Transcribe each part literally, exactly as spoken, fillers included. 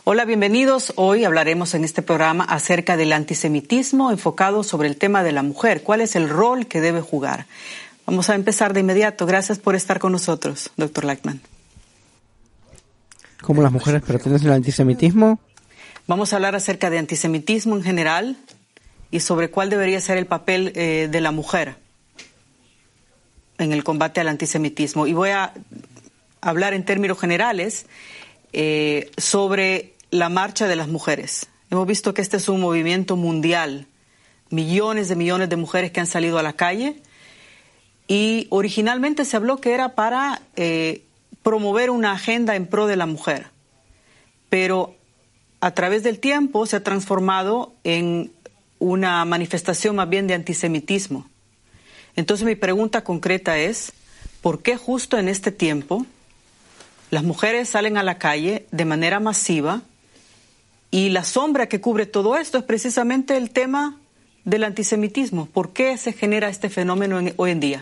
Hola, bienvenidos. Hoy hablaremos en este programa acerca del antisemitismo enfocado sobre el tema de la mujer. ¿Cuál es el rol que debe jugar? Vamos a empezar de inmediato. Gracias por estar con nosotros, doctor Lackman. ¿Cómo las mujeres pertenecen al antisemitismo? Vamos a hablar acerca de antisemitismo en general y sobre cuál debería ser el papel eh, de la mujer en el combate al antisemitismo. Y voy a hablar en términos generales eh, sobre la marcha de las mujeres. Hemos visto que este es un movimiento mundial, millones de millones de mujeres que han salido a la calle, y originalmente se habló que era para eh, promover una agenda en pro de la mujer, pero a través del tiempo se ha transformado en una manifestación más bien de antisemitismo. Entonces mi pregunta concreta es, ¿por qué justo en este tiempo las mujeres salen a la calle de manera masiva y la sombra que cubre todo esto es precisamente el tema del antisemitismo? ¿Por qué se genera este fenómeno en, hoy en día?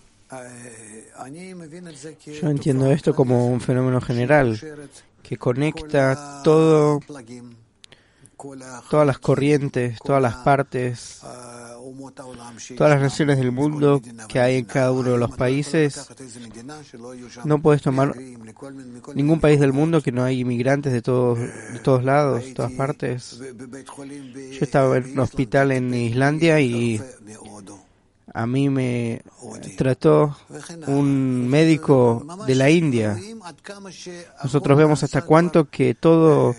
Yo entiendo esto como un fenómeno general que conecta todo, todas las corrientes, todas las partes, todas las naciones del mundo que hay en cada uno de los países. No puedes tomar ningún país del mundo que no hay inmigrantes de todos, de todos lados, de todas partes. Yo estaba en un hospital en Islandia y a mí me trató un médico de la India. Nosotros vemos hasta cuánto que todo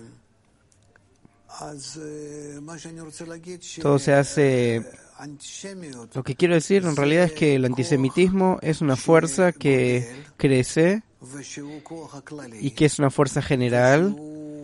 todo se hace. Lo que quiero decir en realidad es que el antisemitismo es una fuerza que crece y que es una fuerza general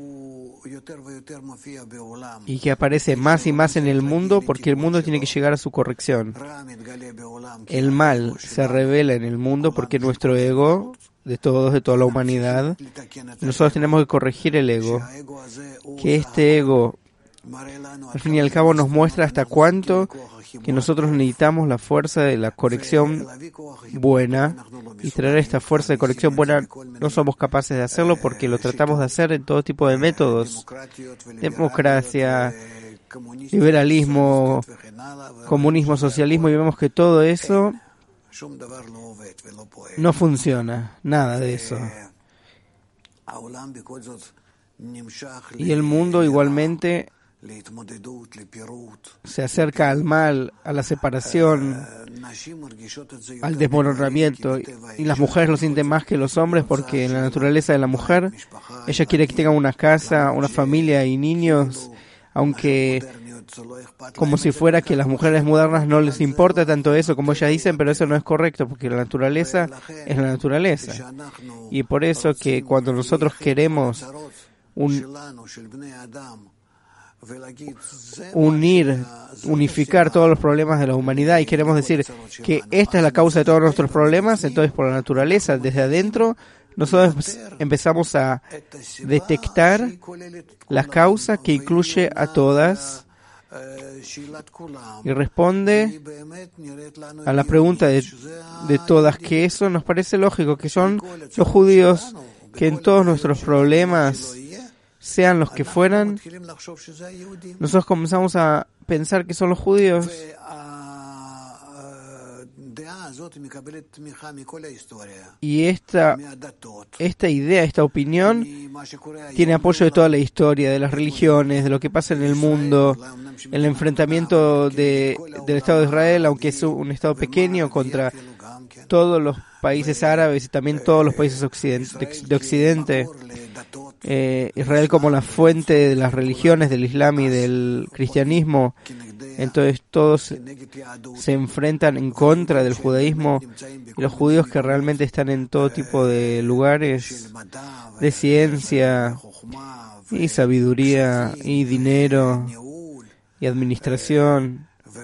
y que aparece más y más en el mundo porque el mundo tiene que llegar a su corrección. El mal se revela en el mundo porque nuestro ego, de todos, de toda la humanidad, nosotros tenemos que corregir el ego. Que este ego, al fin y al cabo, nos muestra hasta cuánto que nosotros necesitamos la fuerza de la corrección buena, y traer esta fuerza de corrección buena no somos capaces de hacerlo porque lo tratamos de hacer en todo tipo de métodos: democracia, liberalismo, comunismo, socialismo, y vemos que todo eso no funciona, nada de eso. Y el mundo igualmente se acerca al mal, a la separación, al desmoronamiento, y las mujeres lo sienten más que los hombres porque en la naturaleza de la mujer, ella quiere que tenga una casa, una familia y niños, aunque como si fuera que las mujeres modernas no les importa tanto eso como ellas dicen, pero eso no es correcto porque la naturaleza es la naturaleza. Y por eso que cuando nosotros queremos un unir, unificar todos los problemas de la humanidad y queremos decir que esta es la causa de todos nuestros problemas, entonces por la naturaleza, desde adentro, nosotros empezamos a detectar la causa que incluye a todas y responde a la pregunta de, de todas, que eso nos parece lógico, que son los judíos, que en todos nuestros problemas, sean los que fueran, nosotros comenzamos a pensar que son los judíos. Y esta, esta idea, esta opinión, tiene apoyo de toda la historia, de las religiones, de lo que pasa en el mundo, el enfrentamiento de, del Estado de Israel, aunque es un Estado pequeño, contra todos los países árabes y también todos los países occidente, de Occidente. Eh, Israel como la fuente de las religiones del Islam y del cristianismo. Entonces todos se, se enfrentan en contra del judaísmo, y los judíos que realmente están en todo tipo de lugares de ciencia y sabiduría y dinero y administración.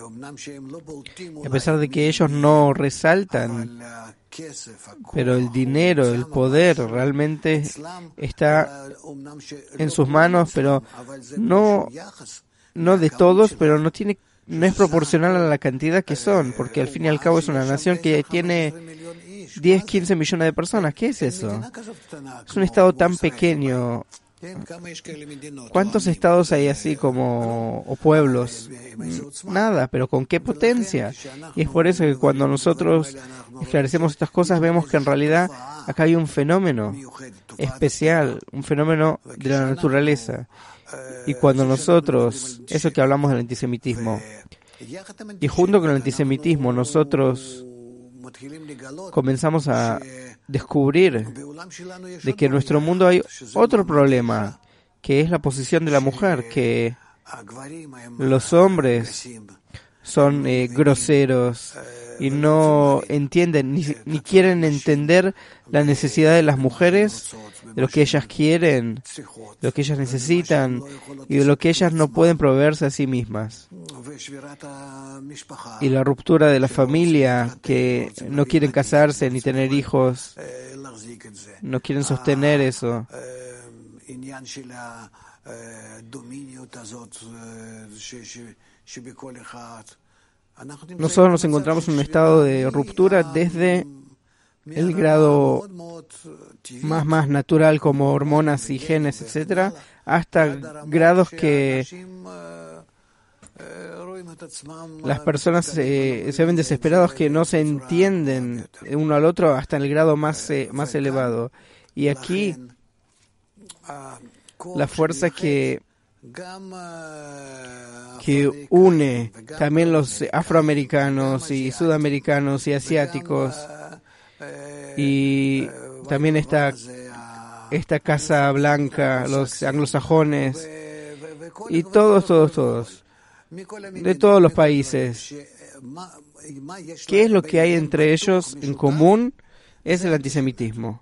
A pesar de que ellos no resaltan, pero el dinero, el poder realmente está en sus manos, pero no, no de todos, pero no tiene, no es proporcional a la cantidad que son, porque al fin y al cabo es una nación que tiene diez, quince millones de personas. ¿Qué es eso? Es un estado tan pequeño ¿Cuántos estados hay así como, o pueblos? Nada, pero ¿con qué potencia? Y es por eso que cuando nosotros esclarecemos estas cosas vemos que en realidad acá hay un fenómeno especial, un fenómeno de la naturaleza. Y cuando nosotros, eso que hablamos del antisemitismo, y junto con el antisemitismo nosotros comenzamos a descubrir de que en nuestro mundo hay otro problema, que es la posición de la mujer, que los hombres son eh, groseros y no entienden ni, ni quieren entender la necesidad de las mujeres, de lo que ellas quieren, de lo que ellas necesitan y de lo que ellas no pueden proveerse a sí mismas. Y la ruptura de la familia, que no quieren casarse ni tener hijos, no quieren sostener eso. Nosotros nos encontramos en un estado de ruptura desde el grado más más natural como hormonas y genes, etcétera, hasta grados que las personas eh, se ven desesperados, que no se entienden uno al otro hasta el grado más eh, más elevado. Y aquí la fuerza que que une también los afroamericanos y sudamericanos y asiáticos, y también esta esta Casa Blanca, los anglosajones y todos, todos, todos, de todos los países. ¿Qué es lo que hay entre ellos en común? Es el antisemitismo.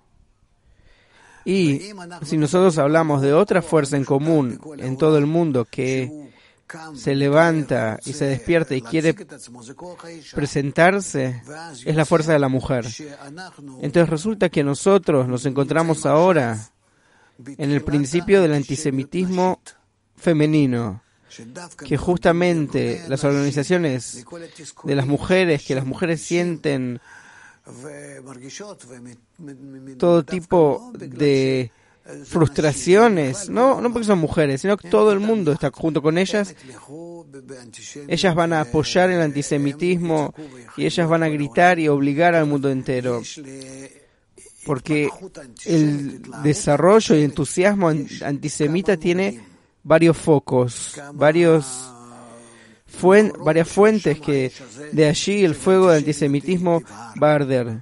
Y si nosotros hablamos de otra fuerza en común en todo el mundo que se levanta y se despierta y quiere presentarse, es la fuerza de la mujer. Entonces resulta que nosotros nos encontramos ahora en el principio del antisemitismo femenino, que justamente las organizaciones de las mujeres, que las mujeres sienten todo tipo de frustraciones, no, no porque son mujeres, sino que todo el mundo está junto con ellas. Ellas van a apoyar el antisemitismo y ellas van a gritar y obligar al mundo entero, porque el desarrollo y entusiasmo antisemita tiene varios focos, varios Fuen, varias fuentes, que de allí el fuego del antisemitismo va a arder.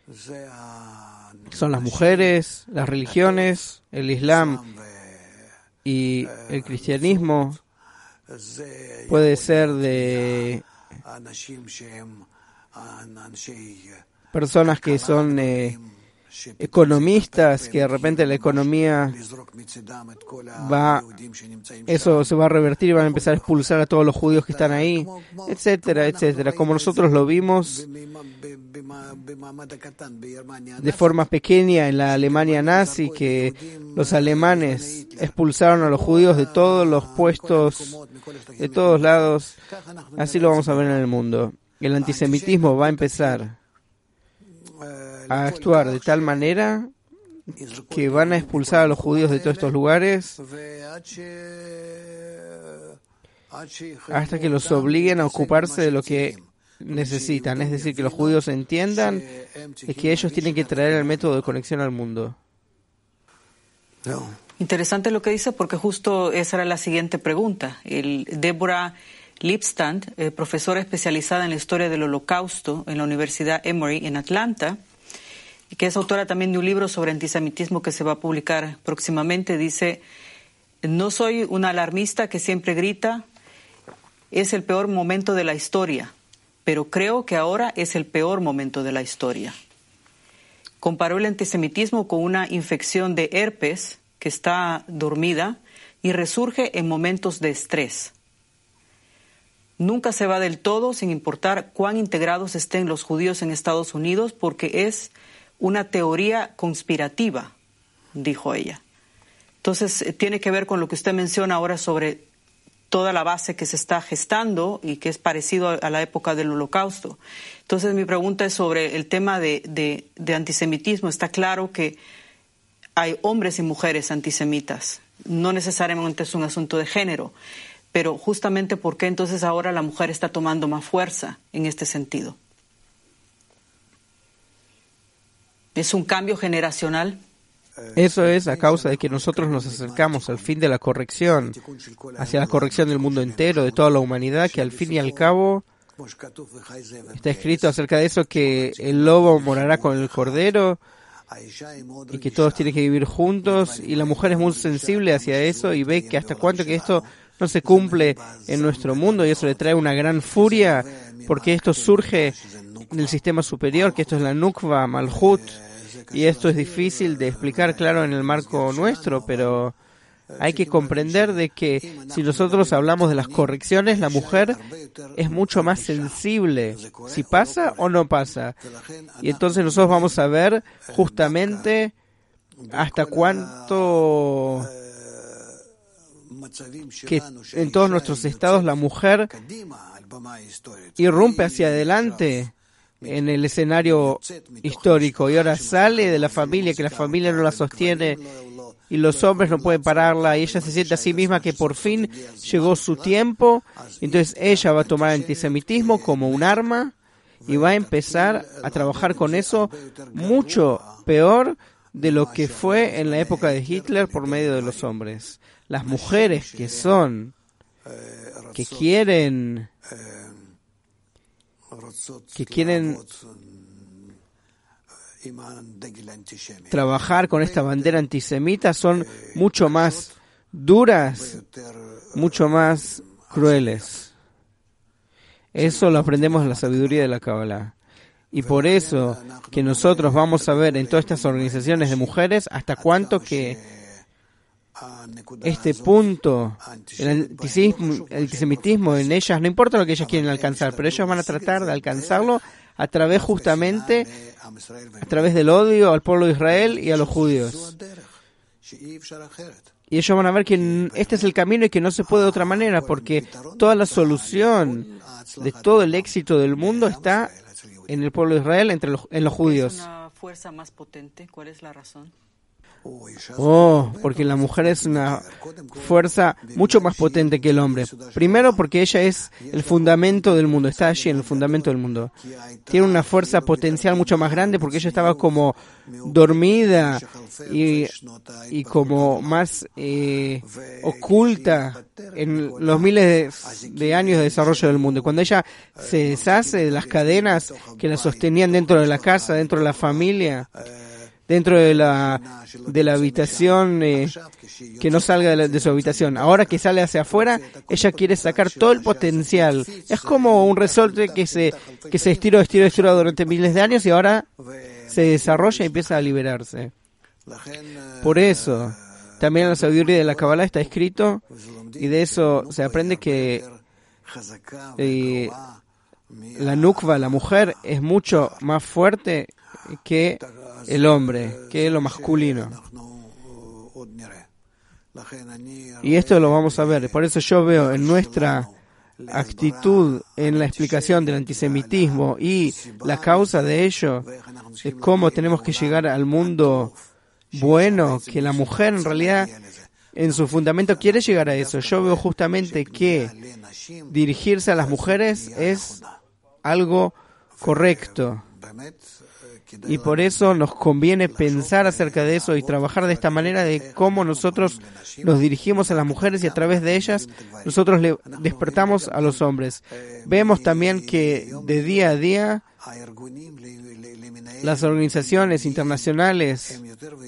Son las mujeres, las religiones, el Islam y el cristianismo. Puede ser de personas que son eh, economistas, que de repente la economía va, eso se va a revertir y van a empezar a expulsar a todos los judíos que están ahí, etcétera, etcétera, como nosotros lo vimos de forma pequeña en la Alemania nazi, que los alemanes expulsaron a los judíos de todos los puestos, de todos lados. Así lo vamos a ver en el mundo. El antisemitismo va a empezar a actuar de tal manera que van a expulsar a los judíos de todos estos lugares hasta que los obliguen a ocuparse de lo que necesitan, es decir, que los judíos entiendan que ellos tienen que traer el método de conexión al mundo. Interesante lo que dice, porque justo esa era la siguiente pregunta. El Deborah Lipstand, eh, profesora especializada en la historia del Holocausto en la Universidad Emory en Atlanta, y que es autora también de un libro sobre antisemitismo que se va a publicar próximamente, dice: no soy una alarmista que siempre grita, es el peor momento de la historia, pero creo que ahora es el peor momento de la historia. Comparó el antisemitismo con una infección de herpes que está dormida y resurge en momentos de estrés. Nunca se va del todo, sin importar cuán integrados estén los judíos en Estados Unidos, porque es una teoría conspirativa, dijo ella. Entonces, tiene que ver con lo que usted menciona ahora sobre toda la base que se está gestando y que es parecido a la época del Holocausto. Entonces, mi pregunta es sobre el tema de, de, de antisemitismo. Está claro que hay hombres y mujeres antisemitas no necesariamente es un asunto de género, pero justamente ¿por qué entonces ahora la mujer está tomando más fuerza en este sentido? ¿Es un cambio generacional? Eso es a causa de que nosotros nos acercamos al fin de la corrección, hacia la corrección del mundo entero, de toda la humanidad, que al fin y al cabo está escrito acerca de eso, que el lobo morará con el cordero y que todos tienen que vivir juntos, y la mujer es muy sensible hacia eso y ve que hasta cuánto que esto no se cumple en nuestro mundo, y eso le trae una gran furia porque esto surge del sistema superior, que esto es la Nukva, Malhut, y esto es difícil de explicar, claro, en el marco nuestro, pero hay que comprender de que si nosotros hablamos de las correcciones, la mujer es mucho más sensible, si pasa o no pasa. Y entonces nosotros vamos a ver justamente hasta cuánto que en todos nuestros estados la mujer irrumpe hacia adelante en el escenario histórico y ahora sale de la familia, que la familia no la sostiene y los hombres no pueden pararla, y ella se siente a sí misma que por fin llegó su tiempo. Entonces ella va a tomar el antisemitismo como un arma y va a empezar a trabajar con eso mucho peor de lo que fue en la época de Hitler por medio de los hombres. Las mujeres que son, que quieren que quieren trabajar con esta bandera antisemita son mucho más duras, mucho más crueles. Eso lo aprendemos en la sabiduría de la Kabbalah. Y por eso que nosotros vamos a ver en todas estas organizaciones de mujeres hasta cuánto que este punto, el antisemitismo, el antisemitismo en ellas, no importa lo que ellas quieren alcanzar, pero ellos van a tratar de alcanzarlo a través justamente, a través del odio al pueblo de Israel y a los judíos. Y ellos van a ver que este es el camino y que no se puede de otra manera, porque toda la solución de todo el éxito del mundo está en el pueblo de Israel, entre los, en los judíos. ¿Es una fuerza más potente? ¿Cuál es la razón? Oh, porque la mujer es una fuerza mucho más potente que el hombre. Primero porque ella es el fundamento del mundo, está allí en el fundamento del mundo. Tiene una fuerza potencial mucho más grande porque ella estaba como dormida y, y como más eh, oculta en los miles de, de años de desarrollo del mundo. Y cuando ella se deshace de las cadenas que la sostenían dentro de la casa, dentro de la familia, dentro de la de la habitación, eh, que no salga de, la, de su habitación. Ahora que sale hacia afuera, ella quiere sacar todo el potencial. Es como un resorte que se que se estiró, estiró, estiró durante miles de años y ahora se desarrolla y empieza a liberarse. Por eso, también en la sabiduría de la Kabbalah está escrito, y de eso se aprende que eh, la Nukva, la mujer, es mucho más fuerte que el hombre, que es lo masculino. Y esto lo vamos a ver. Por eso yo veo en nuestra actitud, en la explicación del antisemitismo y la causa de ello, de cómo tenemos que llegar al mundo bueno, que la mujer en realidad en su fundamento quiere llegar a eso. Yo veo justamente que dirigirse a las mujeres es algo correcto. Y por eso nos conviene pensar acerca de eso y trabajar de esta manera, de cómo nosotros nos dirigimos a las mujeres y a través de ellas nosotros le despertamos a los hombres. Vemos también que de día a día las organizaciones internacionales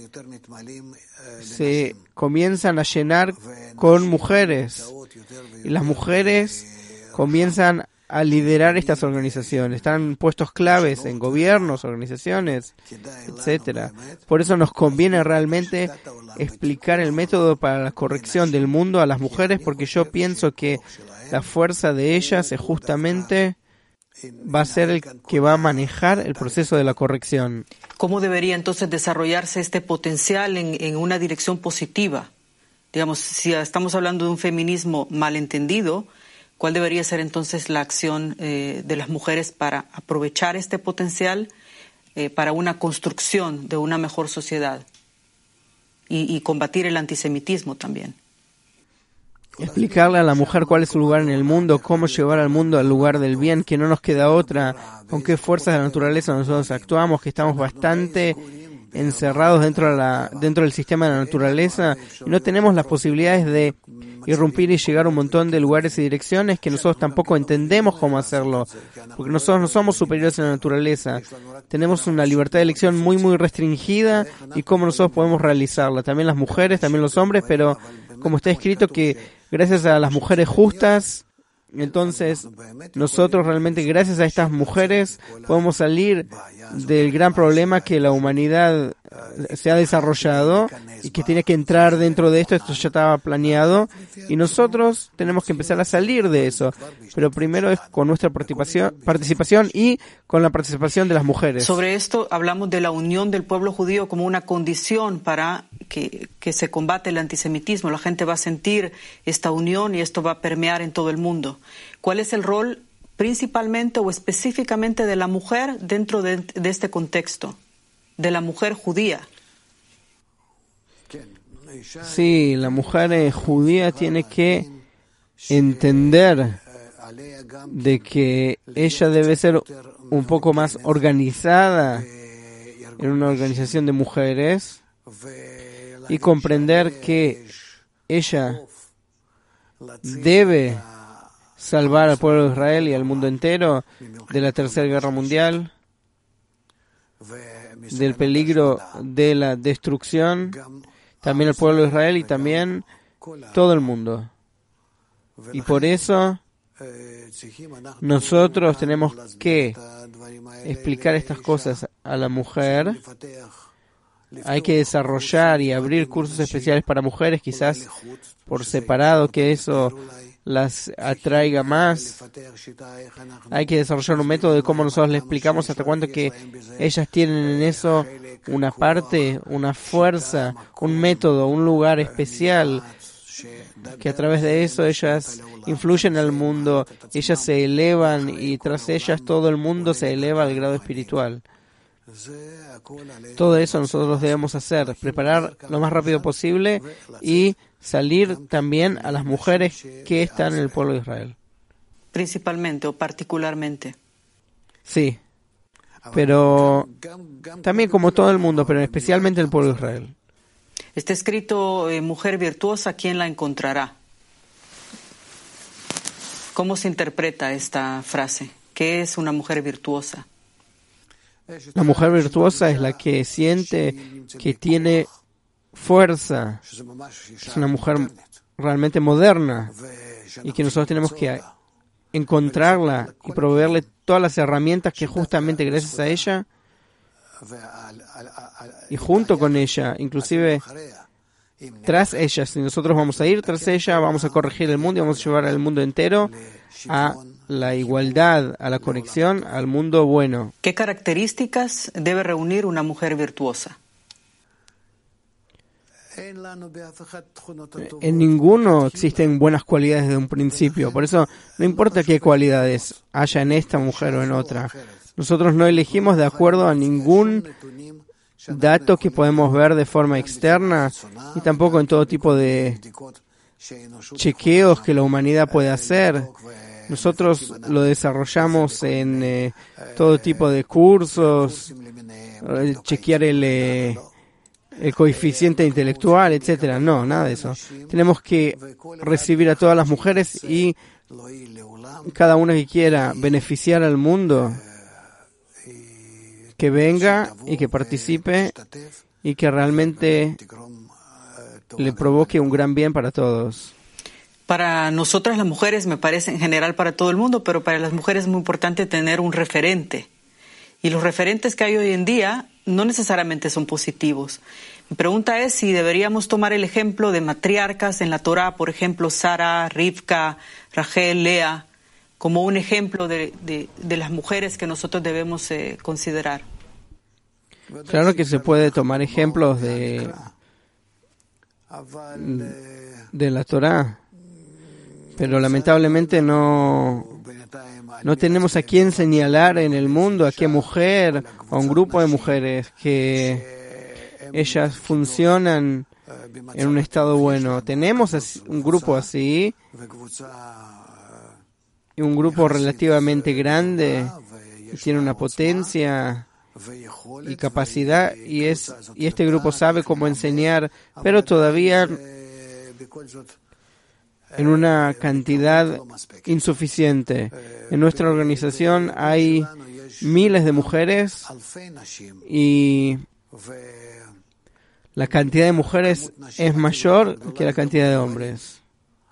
se comienzan a llenar con mujeres y las mujeres comienzan a liderar estas organizaciones. Están en puestos claves en gobiernos, organizaciones, etcétera. Por eso nos conviene realmente explicar el método para la corrección del mundo a las mujeres, porque yo pienso que la fuerza de ellas es justamente va a ser el que va a manejar el proceso de la corrección. ¿Cómo debería entonces desarrollarse este potencial en, en una dirección positiva? Digamos, si estamos hablando de un feminismo malentendido, ¿cuál debería ser entonces la acción eh, de las mujeres para aprovechar este potencial eh, para una construcción de una mejor sociedad y, y combatir el antisemitismo también. Explicarle a la mujer cuál es su lugar en el mundo, cómo llevar al mundo al lugar del bien, que no nos queda otra, con qué fuerzas de la naturaleza nosotros actuamos, que estamos bastante encerrados dentro de la, dentro del sistema de la naturaleza y no tenemos las posibilidades de irrumpir y llegar a un montón de lugares y direcciones que nosotros tampoco entendemos cómo hacerlo, porque nosotros no somos superiores a la naturaleza, tenemos una libertad de elección muy muy restringida y cómo nosotros podemos realizarla, también las mujeres, también los hombres, pero como está escrito que gracias a las mujeres justas, entonces nosotros realmente gracias a estas mujeres podemos salir del gran problema que la humanidad se ha desarrollado y que tiene que entrar dentro de esto. Esto ya estaba planeado y nosotros tenemos que empezar a salir de eso, pero primero es con nuestra participación, participación y con la participación de las mujeres. Sobre esto hablamos de la unión del pueblo judío como una condición para que, que se combate el antisemitismo. La gente va a sentir esta unión y esto va a permear en todo el mundo. ¿Cuál es el rol principalmente o específicamente de la mujer dentro de, de este contexto, de la mujer judía? Sí, la mujer eh, judía tiene que entender de que ella debe ser un poco más organizada en una organización de mujeres y comprender que ella debe salvar al pueblo de Israel y al mundo entero de la Tercera Guerra Mundial, del peligro de la destrucción, también al pueblo de Israel y también todo el mundo. Y por eso nosotros tenemos que explicar estas cosas a la mujer. Hay que desarrollar y abrir cursos especiales para mujeres, quizás por separado, que eso las atraiga más. Hay que desarrollar un método de cómo nosotros les explicamos hasta cuánto que ellas tienen en eso una parte, una fuerza, un método, un lugar especial, que a través de eso ellas influyen al mundo, ellas se elevan y tras ellas todo el mundo se eleva al grado espiritual. Todo eso nosotros debemos hacer, preparar lo más rápido posible y salir también a las mujeres que están en el pueblo de Israel. Principalmente o particularmente. Sí, pero también como todo el mundo, pero especialmente el pueblo de Israel. Está escrito, eh, mujer virtuosa, ¿quién la encontrará? ¿Cómo se interpreta esta frase? ¿Qué es una mujer virtuosa? La mujer virtuosa es la que siente que tiene fuerza. Es una mujer realmente moderna y que nosotros tenemos que encontrarla y proveerle todas las herramientas que justamente gracias a ella y junto con ella, inclusive tras ella, si nosotros vamos a ir tras ella, vamos a corregir el mundo y vamos a llevar al mundo entero a la igualdad, a la conexión, al mundo bueno. ¿Qué características debe reunir una mujer virtuosa? En ninguno existen buenas cualidades desde un principio, por eso no importa qué cualidades haya en esta mujer o en otra. Nosotros no elegimos de acuerdo a ningún dato que podemos ver de forma externa y tampoco en todo tipo de chequeos que la humanidad puede hacer. Nosotros lo desarrollamos en eh, todo tipo de cursos, eh, chequear el, eh, el coeficiente intelectual, etcétera. No, nada de eso. Tenemos que recibir a todas las mujeres y cada una que quiera beneficiar al mundo, que venga y que participe y que realmente le provoque un gran bien para todos. Para nosotras las mujeres, me parece en general para todo el mundo, pero para las mujeres es muy importante tener un referente. Y los referentes que hay hoy en día no necesariamente son positivos. Mi pregunta es si deberíamos tomar el ejemplo de matriarcas en la Torá, por ejemplo, Sara, Rivka, Rachel, Lea, como un ejemplo de, de, de las mujeres que nosotros debemos eh, considerar. Claro que se puede tomar ejemplos de, de la Torá, pero lamentablemente no, no tenemos a quién señalar en el mundo, a qué mujer, a un grupo de mujeres que ellas funcionan en un estado bueno. Tenemos un grupo así, y un grupo relativamente grande, y tiene una potencia y capacidad, y es y este grupo sabe cómo enseñar, pero todavía en una cantidad insuficiente. En nuestra organización hay miles de mujeres y la cantidad de mujeres es mayor que la cantidad de hombres.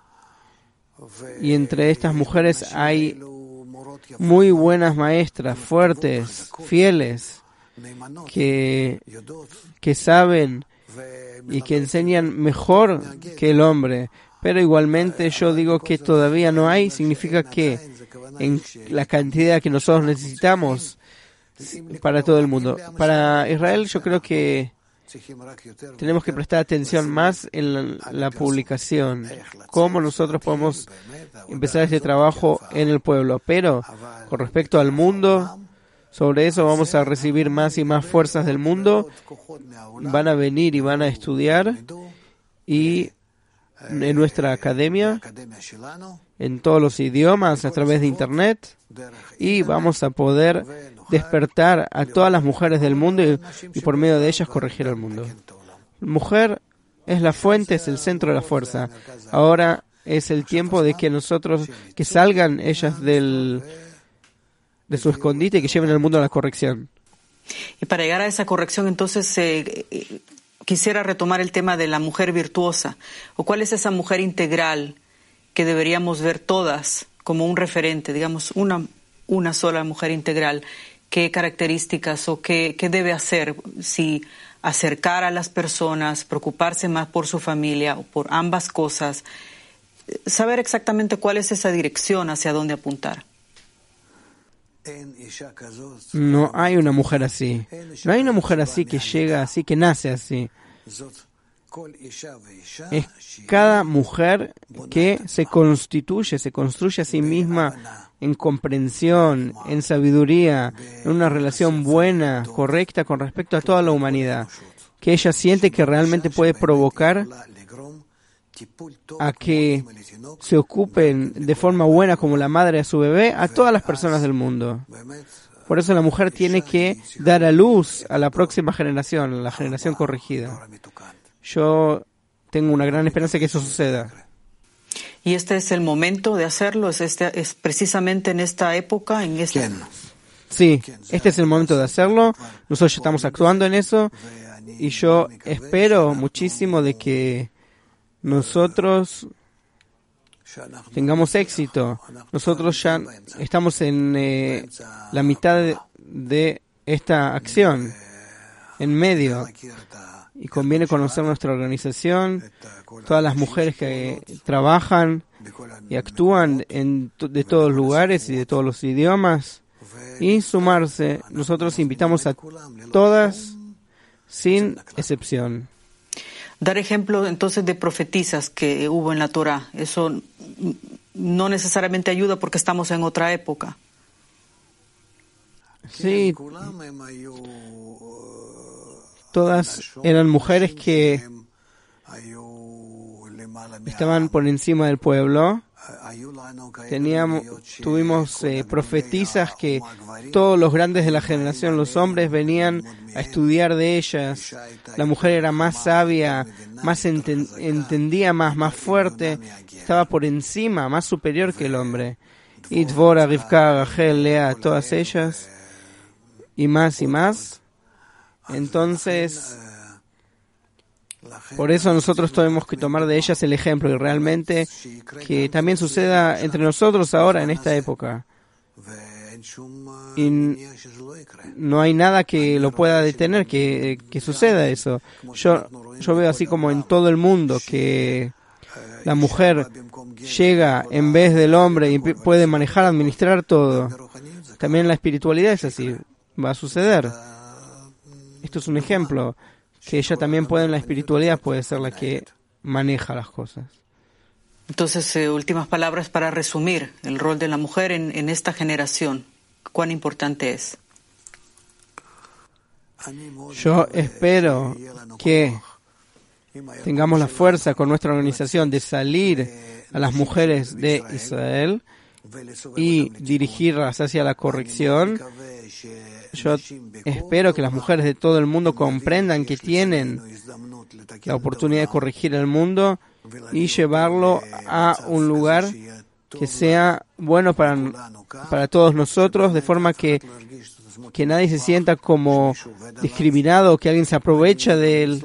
Y entre estas mujeres hay muy buenas maestras, fuertes, fieles, que, que saben y que enseñan mejor que el hombre. Pero igualmente yo digo que todavía no hay, significa que en la cantidad que nosotros necesitamos para todo el mundo. Para Israel yo creo que tenemos que prestar atención más en la, la publicación, cómo nosotros podemos empezar este trabajo en el pueblo. Pero con respecto al mundo, sobre eso vamos a recibir más y más fuerzas del mundo, van a venir y van a estudiar, y en nuestra academia, en todos los idiomas, a través de Internet, y vamos a poder despertar a todas las mujeres del mundo y, y por medio de ellas corregir al mundo. Mujer es la fuente, es el centro de la fuerza. Ahora es el tiempo de que nosotros, que salgan ellas del, de su escondite y que lleven al mundo a la corrección. Y para llegar a esa corrección, entonces, eh, eh, quisiera retomar el tema de la mujer virtuosa, o cuál es esa mujer integral que deberíamos ver todas como un referente, digamos, una, una sola mujer integral. ¿Qué características o qué, qué debe hacer? Si acercar a las personas, preocuparse más por su familia o por ambas cosas, saber exactamente cuál es esa dirección hacia dónde apuntar. No hay una mujer así. No hay una mujer así que llega así, que nace así. Es cada mujer que se constituye, se construye a sí misma en comprensión, en sabiduría, en una relación buena, correcta con respecto a toda la humanidad, que ella siente que realmente puede provocar a que se ocupen de forma buena como la madre a su bebé a todas las personas del mundo. Por eso la mujer tiene que dar a luz a la próxima generación, a la generación corregida. Yo tengo una gran esperanza de que eso suceda. ¿Y este es el momento de hacerlo? ¿Es, este, es precisamente en esta época? En esta... Sí, este es el momento de hacerlo. Nosotros ya estamos actuando en eso. Y yo espero muchísimo de que nosotros tengamos éxito. Nosotros ya estamos en eh, la mitad de, de esta acción, en medio. Y conviene conocer nuestra organización, todas las mujeres que trabajan y actúan en de todos los lugares y de todos los idiomas, y sumarse. Nosotros invitamos a todas sin excepción. Dar ejemplo entonces de profetisas que hubo en la Torá, eso no necesariamente ayuda porque estamos en otra época. Sí, todas eran mujeres que estaban por encima del pueblo. Teníamos, tuvimos eh, profetisas que todos los grandes de la generación, los hombres, venían a estudiar de ellas. La mujer era más sabia, más enten, entendía más, más fuerte, estaba por encima, más superior que el hombre. Y Dvora, Rivka, Rachel, Lea, todas ellas, y más y más. Entonces, por eso nosotros tenemos que tomar de ellas el ejemplo, y realmente que también suceda entre nosotros ahora en esta época. Y no hay nada que lo pueda detener, que, que suceda eso. Yo, yo veo así como en todo el mundo que la mujer llega en vez del hombre y puede manejar, administrar todo. También la espiritualidad es así, va a suceder. Esto es un ejemplo, que ella también puede en la espiritualidad, puede ser la que maneja las cosas. Entonces, eh, últimas palabras para resumir el rol de la mujer en, en esta generación. ¿Cuán importante es? Yo espero que tengamos la fuerza con nuestra organización de salir a las mujeres de Israel y dirigirlas hacia la corrección. Yo espero que las mujeres de todo el mundo comprendan que tienen la oportunidad de corregir el mundo y llevarlo a un lugar que sea bueno para, para todos nosotros, de forma que, que nadie se sienta como discriminado o que alguien se aprovecha de él.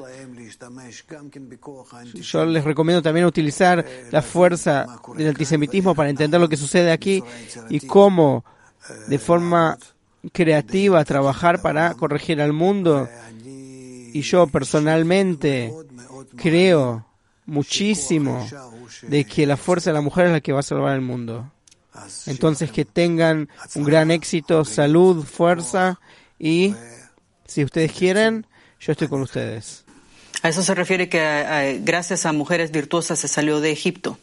Yo les recomiendo también utilizar la fuerza del antisemitismo para entender lo que sucede aquí y cómo, de forma creativa, trabajar para corregir al mundo. Y yo personalmente creo muchísimo de que la fuerza de la mujer es la que va a salvar el mundo. Entonces, que tengan un gran éxito, salud, fuerza y, si ustedes quieren, yo estoy con ustedes. A eso se refiere que eh, gracias a mujeres virtuosas se salió de Egipto.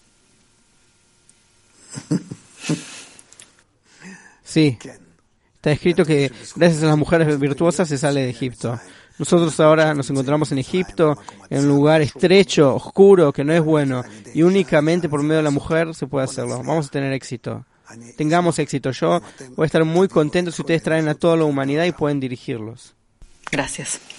Sí, está escrito que gracias a las mujeres virtuosas se sale de Egipto. Nosotros ahora nos encontramos en Egipto, en un lugar estrecho, oscuro, que no es bueno, y únicamente por medio de la mujer se puede hacerlo. Vamos a tener éxito. Tengamos éxito. Yo voy a estar muy contento si ustedes traen a toda la humanidad y pueden dirigirlos. Gracias.